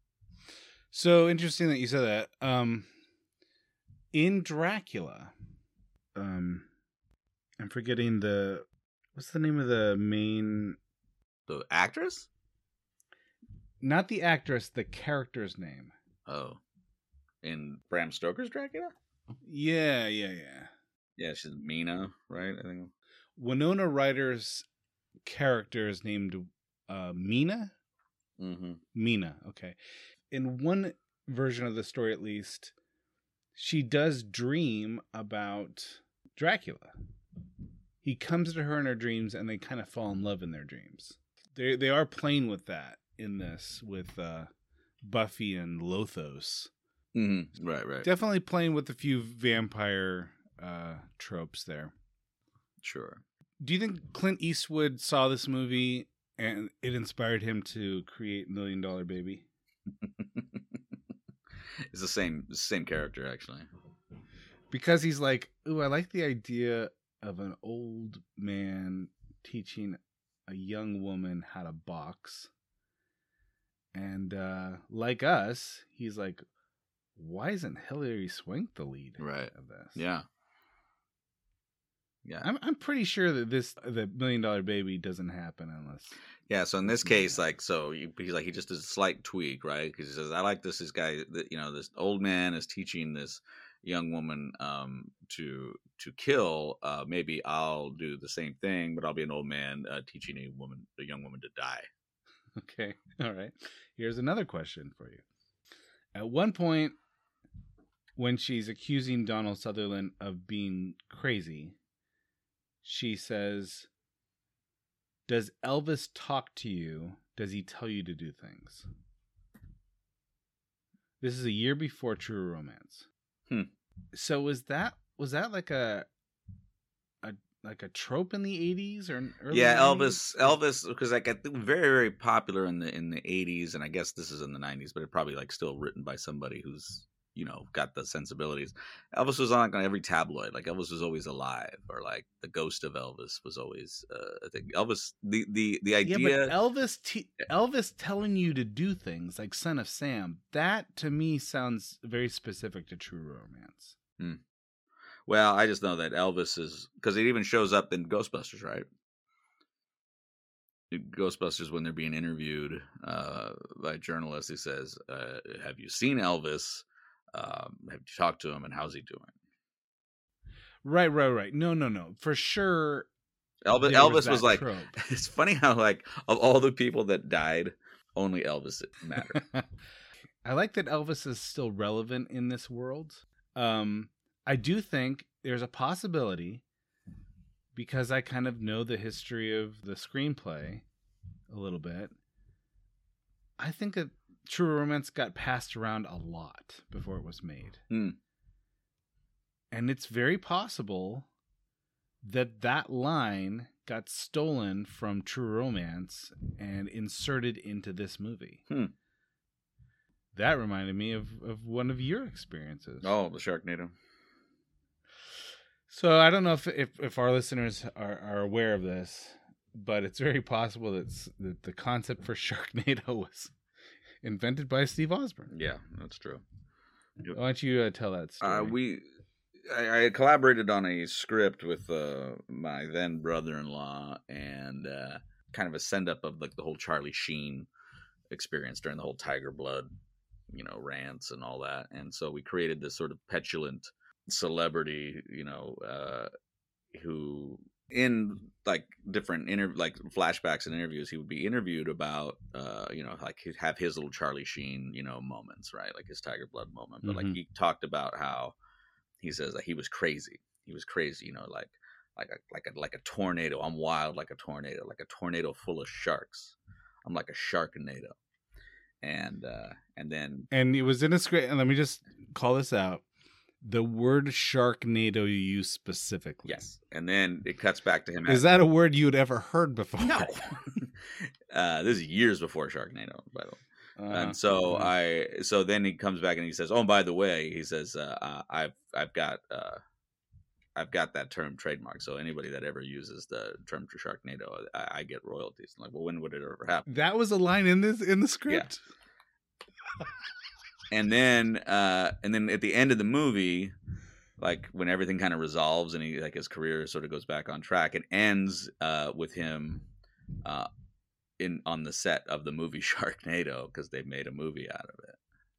So interesting that you said that. Um, in Dracula, um, I'm forgetting the what's the name of the main
The actress?
not the actress, the character's name.
Oh. In Bram Stoker's Dracula?
Yeah, yeah, yeah.
Yeah, she's Mina, right? I think.
Winona Ryder's character is named uh, Mina.
Mm-hmm.
Mina, okay. In one version of the story, at least, she does dream about Dracula. He comes to her in her dreams, and they kind of fall in love in their dreams. They they are playing with that in this with uh, Buffy and Lothos.
Mm-hmm. Right, right.
Definitely playing with a few vampire uh, tropes there.
Sure.
Do you think Clint Eastwood saw this movie and it inspired him to create Million Dollar Baby?
It's the same the same character, actually.
Because he's like, ooh, I like the idea of an old man teaching a young woman how to box. And uh, like us, he's like, why isn't Hilary Swank the lead
right.
of this?
Yeah. Yeah.
I'm I'm pretty sure that this the Million Dollar Baby doesn't happen unless.
Yeah, so in this case, like, so you, he's like, he just does a slight tweak, right? Because he says, I like this, this guy, that, you know, this old man is teaching this young woman um, to to kill. Uh, maybe I'll do the same thing, but I'll be an old man uh, teaching a woman, a young woman to die.
Okay, all right. Here's another question for you. At one point, when she's accusing Donald Sutherland of being crazy, she says, does Elvis talk to you? Does he tell you to do things? This is a year before True Romance.
Hmm.
So was that was that like a a like a trope in the eighties or early
yeah,
nineties?
Elvis, Elvis, because like I think very very popular in the in the eighties, and I guess this is in the nineties, but it probably like still written by somebody who's, you know, got the sensibilities. Elvis was on like on every tabloid. Like Elvis was always alive, or like the ghost of Elvis was always. Uh, I think Elvis. The the the idea.
Yeah, but Elvis t- Elvis telling you to do things like Son of Sam. That to me sounds very specific to True Romance.
Hmm. Well, I just know that Elvis is because it even shows up in Ghostbusters, right? Ghostbusters, when they're being interviewed uh, by a journalist, he says, uh, "Have you seen Elvis? Um, have you talked to him, and how's he doing?"
Right, right, right. No, no, no. For sure.
Elvis,
there
Elvis
was,
was,
that
like,
trope.
It's funny how like of all the people that died, only Elvis mattered.
I like that Elvis is still relevant in this world. Um, I do think there's a possibility, because I kind of know the history of the screenplay a little bit. I think that True Romance got passed around a lot before it was made.
Hmm.
And it's very possible that that line got stolen from True Romance and inserted into this movie.
Hmm.
That reminded me of, of one of your experiences.
Oh, the Sharknado.
So I don't know if if, if our listeners are, are aware of this, but it's very possible that, that the concept for Sharknado was invented by Steve Osborne.
Yeah, that's true.
Why don't you uh, tell that story?
Uh, we, I, I collaborated on a script with uh, my then brother-in-law, and uh, kind of a send-up of like the whole Charlie Sheen experience during the whole Tiger Blood, you know, rants and all that. And so we created this sort of petulant celebrity, you know, uh, who in like different inter like flashbacks and interviews, he would be interviewed about, uh, you know, like he'd have his little Charlie Sheen, you know, moments, right? Like his Tiger Blood moment. But
Mm-hmm.
like he talked about how he says that he was crazy. He was crazy, you know, like, like a, like a, like a tornado. I'm wild like a tornado, like a tornado full of sharks. I'm like a sharknado. And, uh, and then,
and it was in a script, and let me just call this out. The word Sharknado you use specifically.
yes. And then it cuts back to him.
Is that a word you had ever heard before?
No. uh, this is years before Sharknado, by the way.
Uh,
and so
uh,
I, so then he comes back and he says, "Oh, and by the way," he says, uh, uh, "I've, I've got, uh, I've got that term trademark. So anybody that ever uses the term for Sharknado, I, I get royalties." I'm like, well, when would it ever happen?
that was a line in this in the script.
and then uh, and then at the end of the movie, like when everything kind of resolves and he like his career sort of goes back on track, it ends uh, with him uh, in on the set of the movie Sharknado because they made a movie out of it.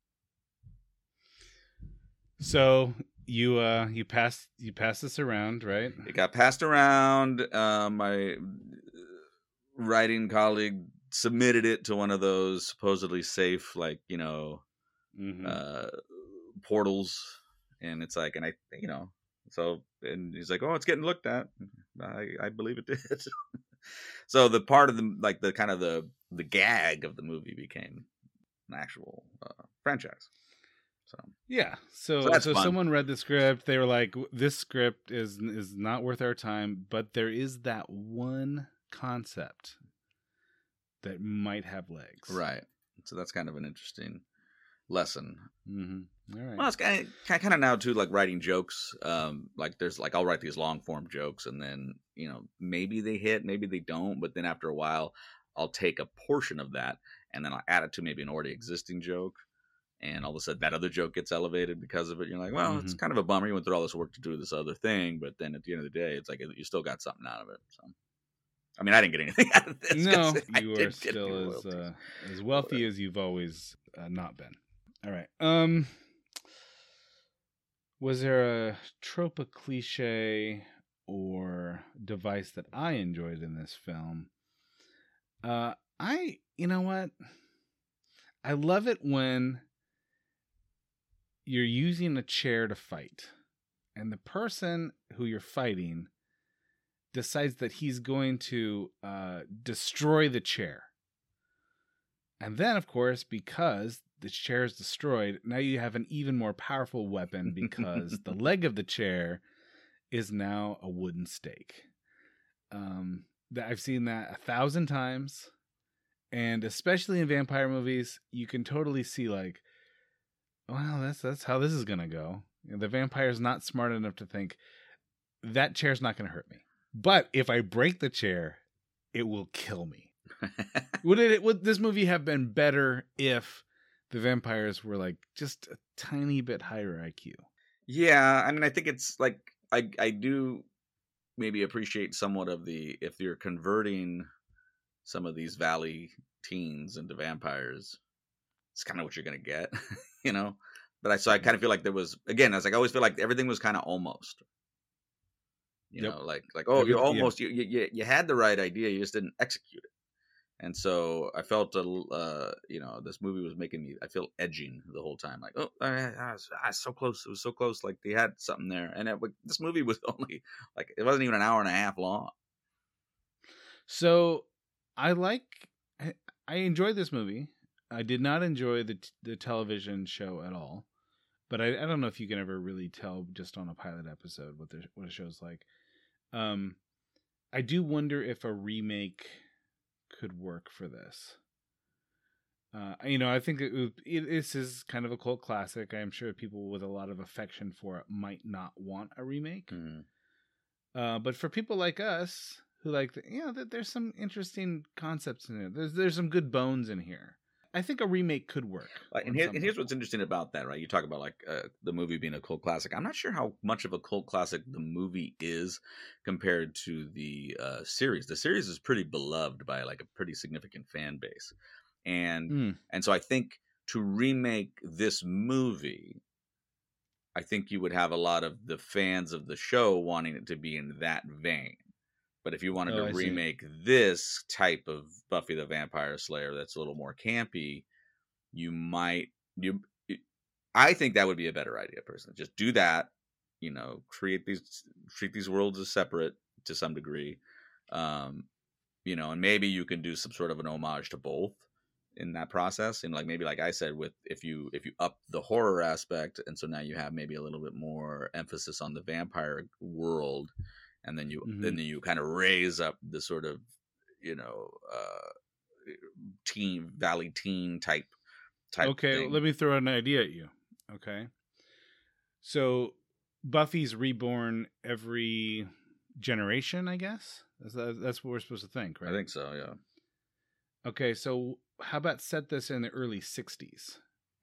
So you uh you passed you passed this around, right?
It got passed around. Uh, my writing colleague submitted it to one of those supposedly safe, like, you know,
Mm-hmm.
uh, portals, and it's like, and I, you know, so, and he's like, oh, it's getting looked at. I, I believe it did. So the part of the, like the kind of the, the gag of the movie became an actual uh, franchise. So
yeah, so
so, that's
so
fun.
someone read the script. They were like, "This script is is not worth our time," but there is that one concept that might have legs,
Right. So that's kind of an interesting lesson.
Mm-hmm. All right.
Well, it's kind of, kind of now too, like writing jokes. Um, like there's like I'll write these long form jokes, and then you know maybe they hit, maybe they don't, but then after a while, I'll take a portion of that and then I'll add it to maybe an already existing joke, and all of a sudden that other joke gets elevated because of it. You're like, well,
Mm-hmm.
it's kind of a bummer. You went through all this work to do this other thing, but then at the end of the day, it's like you still got something out of it. So, I mean, I didn't get anything out of this.
No,
'cause I
you
did
are
get
still
new
as
royalties.
uh, as wealthy as you've always uh, not been. All right. Um, was there a trope, a cliche, or device that I enjoyed in this film? Uh, I, you know what? I love it when you're using a chair to fight, and the person who you're fighting decides that he's going to uh, destroy the chair. And then, of course, because the chair is destroyed, now you have an even more powerful weapon because the leg of the chair is now a wooden stake. Um, that I've seen that a thousand times, and especially in vampire movies, you can totally see like, well, that's that's how this is gonna go. You know, the vampire's not smart enough to think that chair's not gonna hurt me, but if I break the chair, it will kill me. Would it? Would this movie have been better if the vampires were like just a tiny bit higher I Q?
Yeah, I mean, I think it's like I I do maybe appreciate somewhat of the if you're converting some of these valley teens into vampires, it's kind of what you're gonna get, you know. But I so I kind of feel like there was again, I was like I always feel like everything was kind of almost, you
Yep.
know, like like oh
Every-
you
yeah.
almost you, you you had the right idea, you just didn't execute it. And so I felt, a, l- uh, you know, this movie was making me, I feel edging the whole time. Like, oh, I, I, was, I was so close. It was so close. Like they had something there. And it, this movie was only, like, it wasn't even an hour and a half long.
So I like, I, I enjoyed this movie. I did not enjoy the t- the television show at all, but I, I don't know if you can ever really tell just on a pilot episode what the what a show's like. Um, I do wonder if a remake could work for this. Uh, you know, I think it, it, it this is kind of a cult classic. I'm sure people with a lot of affection for it might not want a remake.
Mm-hmm.
Uh, but for people like us who like, the, you know, that there's some interesting concepts in it. There's there's some good bones in here. I think a remake could work.
Like, and,
on
here,
some
and here's
level.
what's interesting about that, right? You talk about like uh, the movie being a cult classic. I'm not sure how much of a cult classic the movie is compared to the uh, series. The series is pretty beloved by like a pretty significant fan base, and
Mm.
and so I think to remake this movie, I think you would have a lot of the fans of the show wanting it to be in that vein. But if you wanted
Oh,
to
I see.
remake this type of Buffy the Vampire Slayer that's a little more campy, you might you I think that would be a better idea personally. Just do that, you know, create these treat these worlds as separate to some degree. Um, you know, and maybe you can do some sort of an homage to both in that process. And like maybe like I said, with if you if you up the horror aspect, and so now you have maybe a little bit more emphasis on the vampire world, and then you
Mhm.
then you kind of raise up the sort of, you know, uh teen valley teen type type
Okay,
thing.
let me throw an idea at you. Okay. So Buffy's reborn every generation, I guess? That's, that's what we're supposed to think, right?
I think so, yeah.
Okay, so how about set this in the early sixties?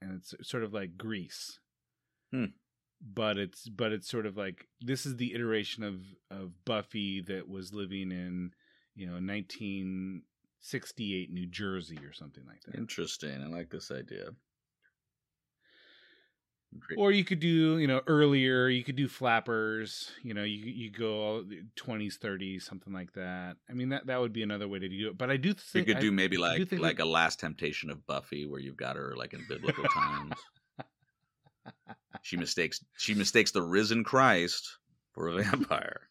and it's sort of like Grease.
Hmm.
But it's but it's sort of like this is the iteration of of Buffy that was living in, you know, nineteen sixty-eight New Jersey or something like that.
Interesting. I like this idea. Great.
Or you could do, you know, earlier, you could do Flappers, you know, you you go twenties, thirties, something like that. I mean, that, that would be another way to do it. But I do think
you could do
I,
maybe like like
we,
a Last Temptation of Buffy, where you've got her like in biblical times. She mistakes she mistakes the risen Christ for a vampire.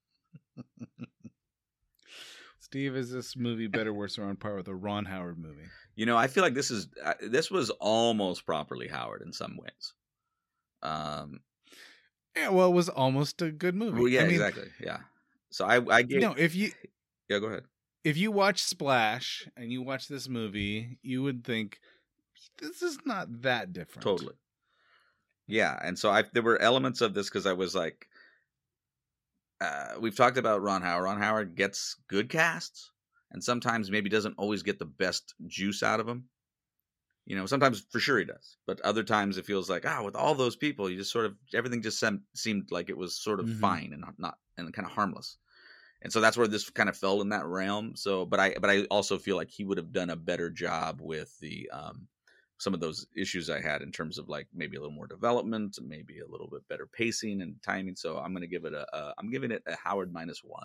Steve, is this movie better, worse, or on par with a Ron Howard movie?
You know, I feel like this is uh, this was almost properly Howard in some ways. Um,
yeah, well, it was almost a good movie.
Well, yeah,
I mean,
exactly. Yeah. So I, I get
no. If you,
yeah, go ahead.
If you watch Splash and you watch this movie, you would think this is not that different.
Totally. Yeah, and so I there were elements of this because I was like, uh, we've talked about Ron Howard. Ron Howard gets good casts, and sometimes maybe doesn't always get the best juice out of them. You know, sometimes for sure he does, but other times it feels like, ah, oh, with all those people, you just sort of everything just sem- seemed like it was sort of mm-hmm. fine and not, not and kind of harmless. And so that's where this kind of fell in that realm. So, but I but I also feel like he would have done a better job with the um, some of those issues I had in terms of like maybe a little more development, maybe a little bit better pacing and timing. So I'm going to give it a, a I'm giving it a Howard minus one.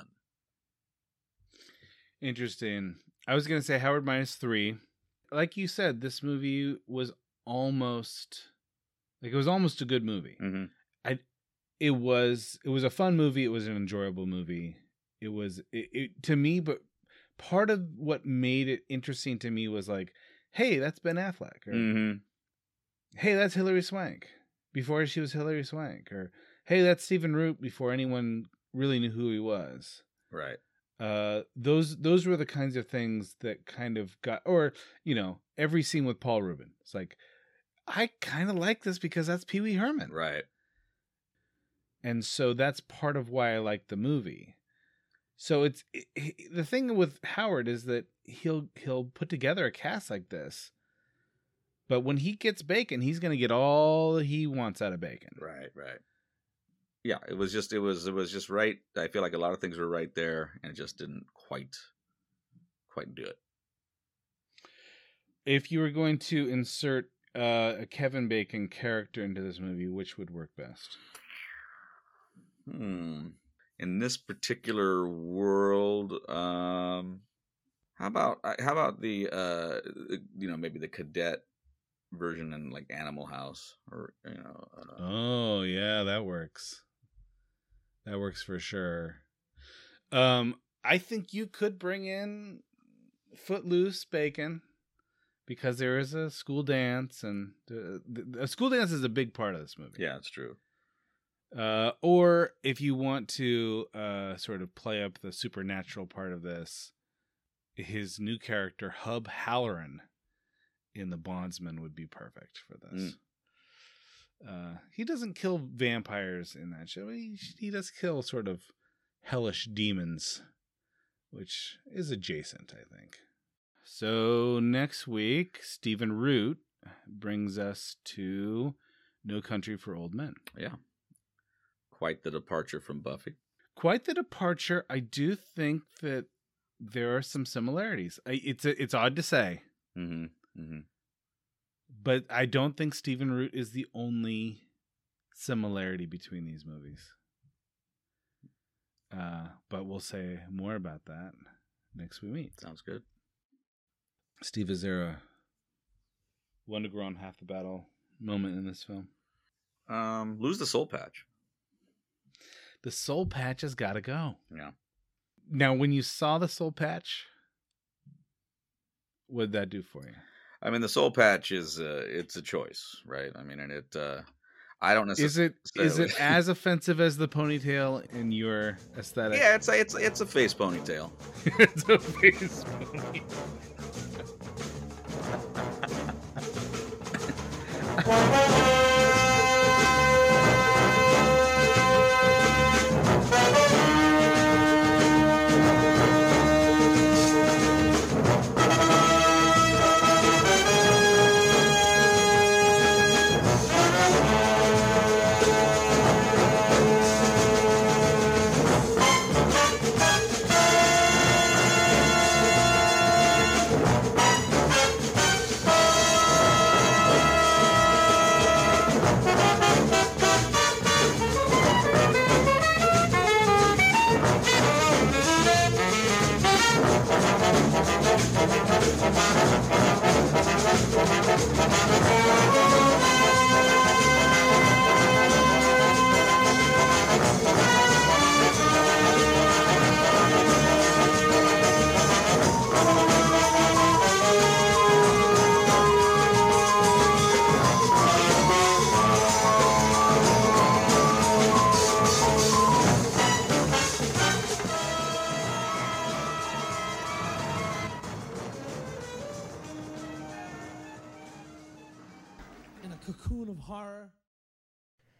Interesting. I was going to say Howard minus three. Like you said, this movie was almost like it was almost a good movie.
Mm-hmm.
I it was it was a fun movie. It was an enjoyable movie. It was it, it to me, but part of what made it interesting to me was like, hey, that's Ben Affleck. Or,
mm-hmm.
Hey, that's Hilary Swank before she was Hilary Swank. Or, hey, that's Stephen Root before anyone really knew who he was.
Right.
Uh, those those were the kinds of things that kind of got, or, you know, every scene with Paul Rubin. It's like, I kind of like this because that's Pee Wee Herman.
Right.
And so that's part of why I like the movie. So it's it, it, the thing with Howard is that he'll he'll put together a cast like this, but when he gets Bacon, he's going to get all he wants out of Bacon.
Right, right. Yeah, it was just it was it was just right. I feel like a lot of things were right there, and it just didn't quite quite do it.
If you were going to insert uh, a Kevin Bacon character into this movie, which would work best?
Hmm. In this particular world, um, how about how about the uh, you know, maybe the cadet version in like Animal House, or you know? Uh,
oh yeah, that works. That works for sure. Um, I think you could bring in Footloose Bacon because there is a school dance, and the, the, a school dance is a big part of this movie.
Yeah, it's true.
Uh, or if you want to uh, sort of play up the supernatural part of this, his new character, Hub Halloran, in The Bondsman would be perfect for this. Mm. Uh, he doesn't kill vampires in that show. He, he does kill sort of hellish demons, which is adjacent, I think. So next week, Stephen Root brings us to No Country for Old Men.
Yeah. Quite the departure from Buffy.
Quite the departure. I do think that there are some similarities. I, it's a, it's odd to say,
mm-hmm. Mm-hmm.
but I don't think Stephen Root is the only similarity between these movies. Uh, but we'll say more about that next we meet.
Sounds good.
Steve, is there a one to grow on half the battle moment in this film?
Um, lose the soul patch.
The soul patch has got to go.
Yeah.
Now, when you saw the soul patch, what did that do for you?
I mean, the soul patch is uh, it's a choice, right? I mean, and it uh, I don't necessarily.
Is it is it as offensive as the ponytail in your aesthetic?
Yeah, it's a, it's it's a face ponytail.
It's a face ponytail.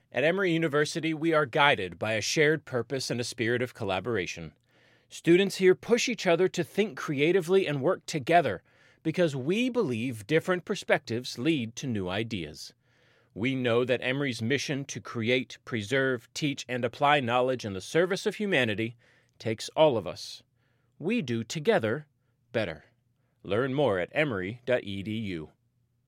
At Emory University, we are guided by a shared purpose and a spirit of collaboration. Students here push each other to think creatively and work together because we believe different perspectives lead to new ideas. We know that Emory's mission to create, preserve, teach, and apply knowledge in the service of humanity takes all of us. We do together better. Learn more at emory dot e d u.